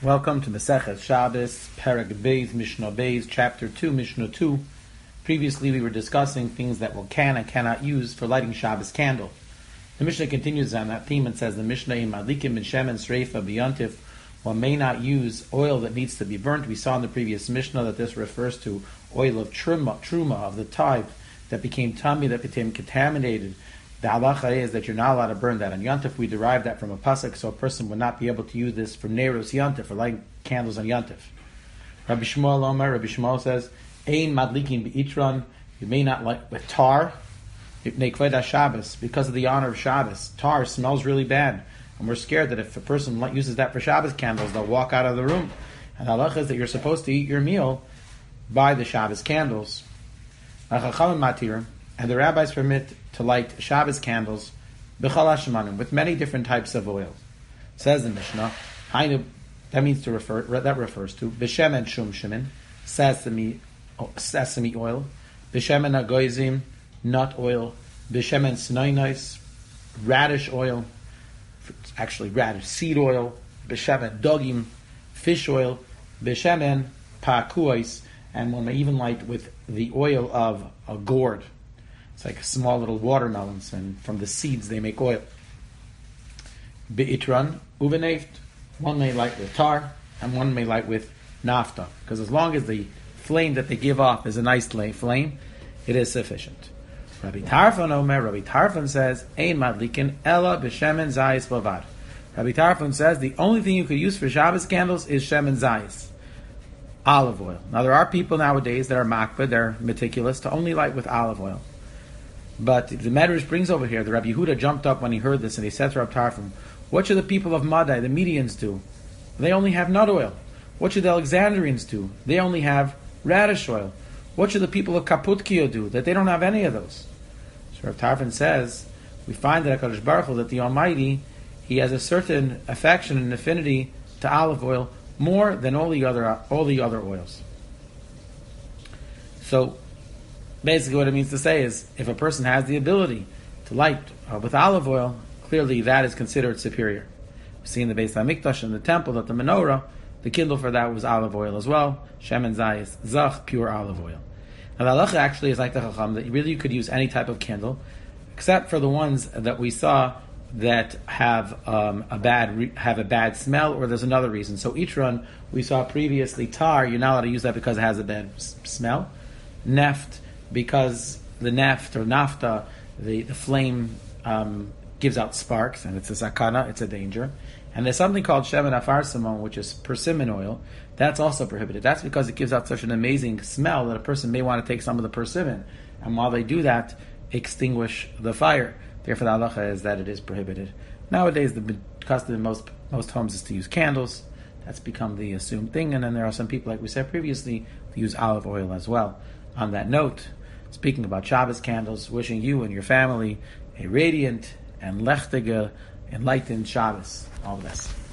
Welcome to Masechet Shabbos, Perek Beis, Mishnah Beis, Chapter 2, Mishnah 2. Previously we were discussing things that one can and cannot use for lighting Shabbos candle. The Mishnah continues on that theme and says, the Mishnah, Madlikim ben Shemen Sreifa B'Yontif, one may not use oil that needs to be burnt. We saw in the previous Mishnah that this refers to oil of truma of the type that became tummy, that became contaminated. The halacha is that you're not allowed to burn that. On Yontif, we derive that from a pasuk, so a person would not be able to use this for Neiros Yontif, for lighting candles on Yontif. Rabbi Shmuel says, Ein madlikin be'itron, you may not light with tar, Shabbos, because of the honor of Shabbos. Tar smells really bad, and we're scared that if a person uses that for Shabbos candles, they'll walk out of the room. And the halacha is that you're supposed to eat your meal by the Shabbos candles. And the rabbis permit to light Shabbos candles with many different types of oil. Says the Mishnah, that refers to b'shemen shum shemen, sesame oil, b'shemen agoizim, nut oil, b'shemen snainos, radish oil, actually radish seed oil, b'shemen dogim, fish oil, b'shemen pakuos, and one may even light with the oil of a gourd. It's like small little watermelons, and from the seeds they make oil. Be'itran uveneft, one may light with tar, and one may light with nafta, because as long as the flame that they give off is a nice flame, it is sufficient. Rabbi Tarfon says, Ein madlikin ella b'shemen zayis bavad. Rabbi Tarfon says the only thing you could use for Shabbos candles is shemen zayis, olive oil. Now there are people nowadays that are makbid, they're meticulous, to only light with olive oil. But the Medrash brings over here, the Rabbi Yehuda jumped up when he heard this and he said to Rabbi Tarfon, what should the people of Madai, the Medians, do? They only have nut oil. What should the Alexandrians do? They only have radish oil. What should the people of Kaputkia do? That they don't have any of those. So Rabbi Tarfon says, we find that HaKadosh Baruch Hu, that the Almighty, He has a certain affection and affinity to olive oil more than all the other oils. So basically what it means to say is, if a person has the ability to light with olive oil, clearly that is considered superior. We see in the Beis HaMikdash, in the temple, that the menorah, the kindle for that was olive oil as well, shemen zayis, zach, pure olive oil. Now the halacha actually is like the chacham, that really you could use any type of candle, except for the ones that we saw that have a bad smell, or there's another reason. So each run we saw previously, tar, you're not allowed to use that because it has a bad smell. Neft, because the neft or nafta, the flame gives out sparks, and it's a sakana, it's a danger. And there's something called shemen afar simon, which is persimmon oil. That's also prohibited. That's because it gives out such an amazing smell that a person may want to take some of the persimmon, and while they do that, extinguish the fire. Therefore, the halacha is that it is prohibited. Nowadays, the custom in most homes is to use candles. That's become the assumed thing, and then there are some people, like we said previously, who use olive oil as well. On that note, speaking about Shabbos candles, wishing you and your family a radiant and lechtige, enlightened Shabbos. All the best.